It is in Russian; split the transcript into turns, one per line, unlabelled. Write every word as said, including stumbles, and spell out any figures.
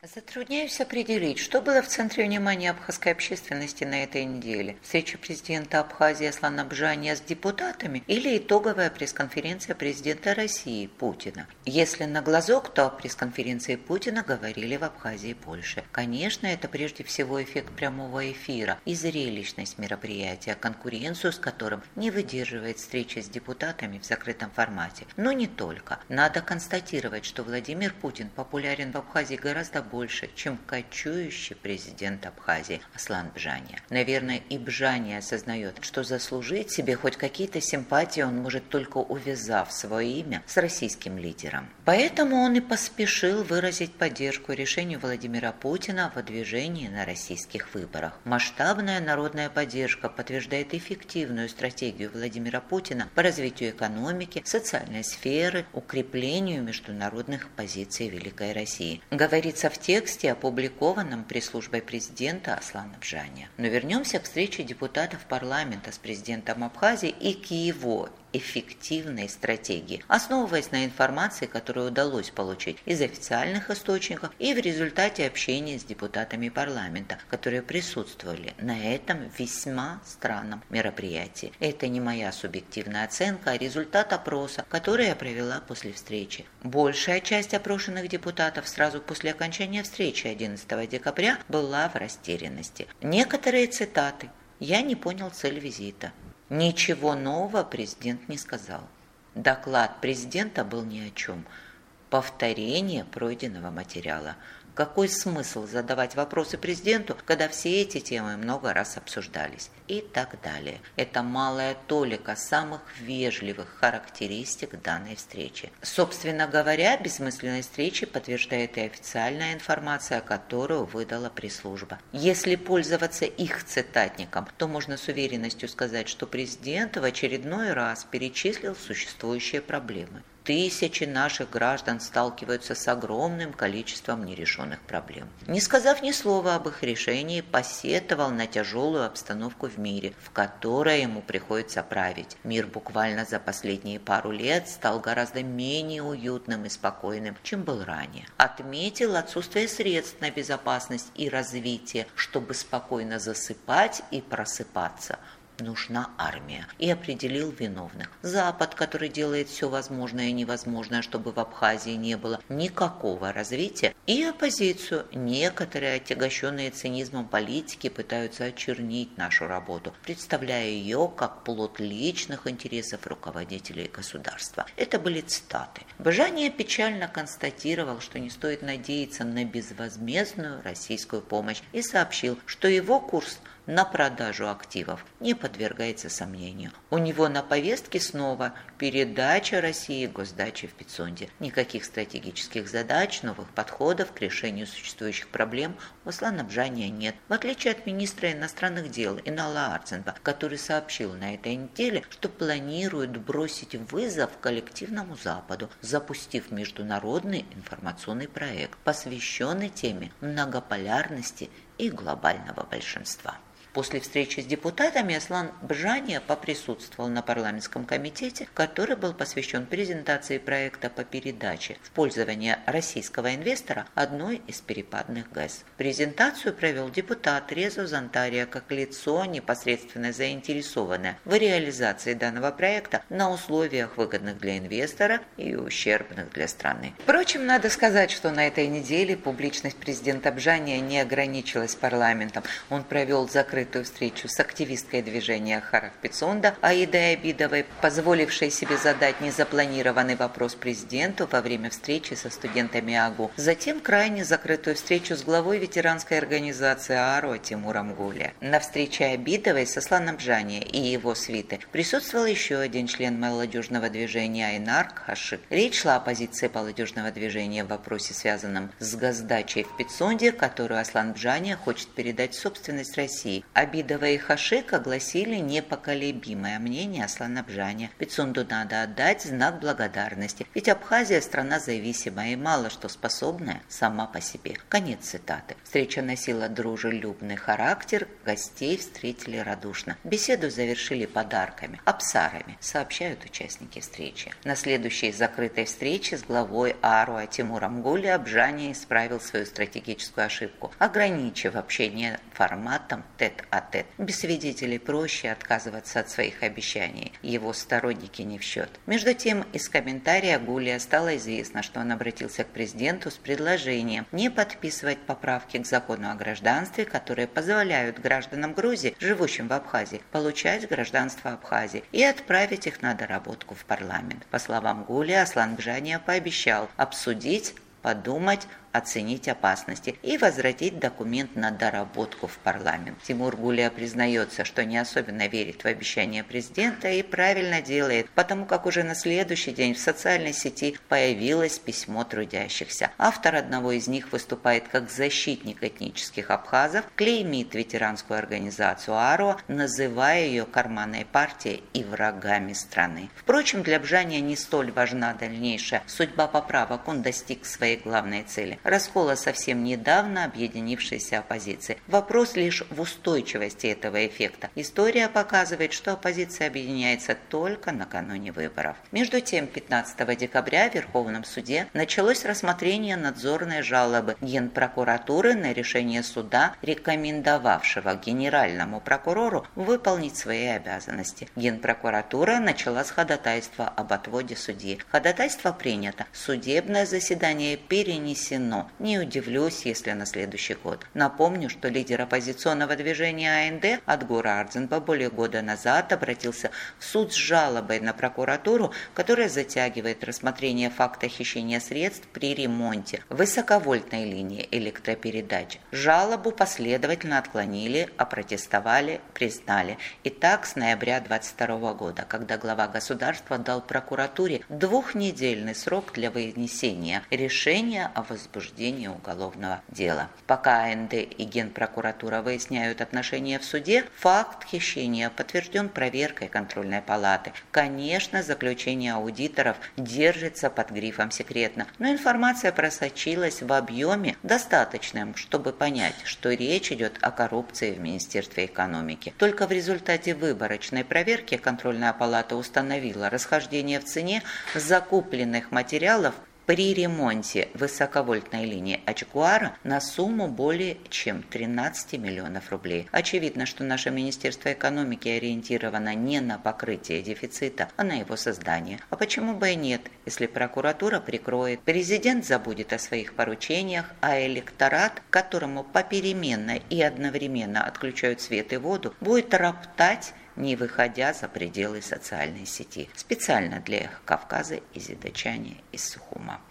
Затрудняюсь определить, что было в центре внимания абхазской общественности на этой неделе. Встреча президента Абхазии Аслана Бжания с депутатами или итоговая пресс-конференция президента России Путина. Если на глазок, то о пресс-конференции Путина говорили в Абхазии больше. Конечно, это прежде всего эффект прямого эфира и зрелищность мероприятия, конкуренцию с которым не выдерживает встреча с депутатами в закрытом формате. Но не только. Надо констатировать, что Владимир Путин популярен в Абхазии гораздо больше. больше, чем кочующий президент Абхазии Аслан Бжания. Наверное, и Бжания осознает, что заслужить себе хоть какие-то симпатии он может только увязав свое имя с российским лидером. Поэтому он и поспешил выразить поддержку решению Владимира Путина о выдвижении на российских выборах. Масштабная народная поддержка подтверждает эффективную стратегию Владимира Путина по развитию экономики, социальной сферы, укреплению международных позиций Великой России. Говорится в тексте, опубликованном пресс-службой президента Аслана Бжания. Но вернемся к встрече депутатов парламента с президентом Абхазии и к его эффективной стратегии, основываясь на информации, которую удалось получить из официальных источников и в результате общения с депутатами парламента, которые присутствовали на этом весьма странном мероприятии. Это не моя субъективная оценка, а результат опроса, который я провела после встречи. Большая часть опрошенных депутатов сразу после окончания встречи одиннадцатого декабря была в растерянности. Некоторые цитаты: «Я не понял цель визита». Ничего нового президент не сказал. Доклад президента был ни о чем. Повторение пройденного материала. Какой смысл задавать вопросы президенту, когда все эти темы много раз обсуждались? И так далее. Это малая толика самых вежливых характеристик данной встречи. Собственно говоря, бессмысленность встречи подтверждает и официальная информация, которую выдала пресс-служба. Если пользоваться их цитатником, то можно с уверенностью сказать, что президент в очередной раз перечислил существующие проблемы. Тысячи наших граждан сталкиваются с огромным количеством нерешенных проблем. Не сказав ни слова об их решении, посетовал на тяжелую обстановку в мире, в которой ему приходится править. Мир буквально за последние пару лет стал гораздо менее уютным и спокойным, чем был ранее. Отметил отсутствие средств на безопасность и развитие, чтобы спокойно засыпать и просыпаться. Нужна армия, и определил виновных. Запад, который делает все возможное и невозможное, чтобы в Абхазии не было никакого развития, и оппозицию. Некоторые, отягощенные цинизмом политики, пытаются очернить нашу работу, представляя ее как плод личных интересов руководителей государства. Это были цитаты. Бжания печально констатировал, что не стоит надеяться на безвозмездную российскую помощь, и сообщил, что его курс на продажу активов не подвергается сомнению. У него на повестке снова передача России госдачи в Пицунде. Никаких стратегических задач, новых подходов к решению существующих проблем у Аслана Бжания нет. В отличие от министра иностранных дел Инала Арценба, который сообщил на этой неделе, что планирует бросить вызов коллективному Западу, запустив международный информационный проект, посвященный теме многополярности и глобального большинства. После встречи с депутатами Аслан Бжания поприсутствовал на парламентском комитете, который был посвящен презентации проекта по передаче в пользование российского инвестора одной из перепадных ГЭС. Презентацию провел депутат Резо Зантария как лицо, непосредственно заинтересованное в реализации данного проекта на условиях, выгодных для инвестора и ущербных для страны. Впрочем, надо сказать, что на этой неделе публичность президента Бжания не ограничилась парламентом. Он провел закрытый встречу с активисткой движения Харах Пицунда Аидой Абидовой, позволившей себе задать незапланированный вопрос президенту во время встречи со студентами АГУ. Затем крайне закрытую встречу с главой ветеранской организации АРО Тимуром Гуля. На встрече Абидовой с Асланом Бжания и его свиты присутствовал еще один член молодежного движения Айнар Кхашик. Речь шла о позиции молодежного движения в вопросе, связанном с госдачей в Пицунде, которую Аслан Бжания хочет передать в собственность России. Абидова и Хашек огласили непоколебимое мнение о Сланабжане. Пицунду надо отдать знак благодарности, ведь Абхазия – страна зависимая и мало что способная сама по себе. Конец цитаты. Встреча носила дружелюбный характер, гостей встретили радушно. Беседу завершили подарками, абсарами, сообщают участники встречи. На следующей закрытой встрече с главой АРОА Тимуром Гули Абжани исправил свою стратегическую ошибку, ограничив общение форматом тет-а-тет. Без свидетелей проще отказываться от своих обещаний. Его сторонники не в счет. Между тем, из комментария Гулия стало известно, что он обратился к президенту с предложением не подписывать поправки к закону о гражданстве, которые позволяют гражданам Грузии, живущим в Абхазии, получать гражданство Абхазии и отправить их на доработку в парламент. По словам Гулия, Аслан Бжания пообещал обсудить, подумать, оценить опасности и возвратить документ на доработку в парламент. Тимур Гулия признается, что не особенно верит в обещания президента и правильно делает, потому как уже на следующий день в социальной сети появилось письмо трудящихся. Автор одного из них выступает как защитник этнических абхазов, клеймит ветеранскую организацию АРОА, называя ее карманной партией и врагами страны. Впрочем, для Бжания не столь важна дальнейшая судьба поправок, он достиг своей главной цели – раскола совсем недавно объединившейся оппозиции. Вопрос лишь в устойчивости этого эффекта. История показывает, что оппозиция объединяется только накануне выборов. Между тем, пятнадцатого декабря в Верховном суде началось рассмотрение надзорной жалобы Генпрокуратуры на решение суда, рекомендовавшего Генеральному прокурору выполнить свои обязанности. Генпрокуратура начала с ходатайства об отводе судьи. Ходатайство принято. Судебное заседание перенесено. Не удивлюсь, если на следующий год. Напомню, что лидер оппозиционного движения АНД Адгур Ардзинба более года назад обратился в суд с жалобой на прокуратуру, которая затягивает рассмотрение факта хищения средств при ремонте высоковольтной линии электропередач. Жалобу последовательно отклонили, опротестовали, признали. И так с ноября две тысячи двадцать второго года, когда глава государства дал прокуратуре двухнедельный срок для вынесения решения о возбуждении уголовного дела. Пока АНД и Генпрокуратура выясняют отношения в суде, факт хищения подтвержден проверкой контрольной палаты. Конечно, заключение аудиторов держится под грифом «секретно», но информация просочилась в объеме, достаточном, чтобы понять, что речь идет о коррупции в Министерстве экономики. Только в результате выборочной проверки контрольная палата установила расхождение в цене закупленных материалов при ремонте высоковольтной линии Ачгуара на сумму более чем тринадцать миллионов рублей. Очевидно, что наше Министерство экономики ориентировано не на покрытие дефицита, а на его создание. А почему бы и нет, если прокуратура прикроет, президент забудет о своих поручениях, а электорат, которому попеременно и одновременно отключают свет и воду, будет роптать, не выходя за пределы социальной сети. Специально для Кавказа и Зидачани из Сухума.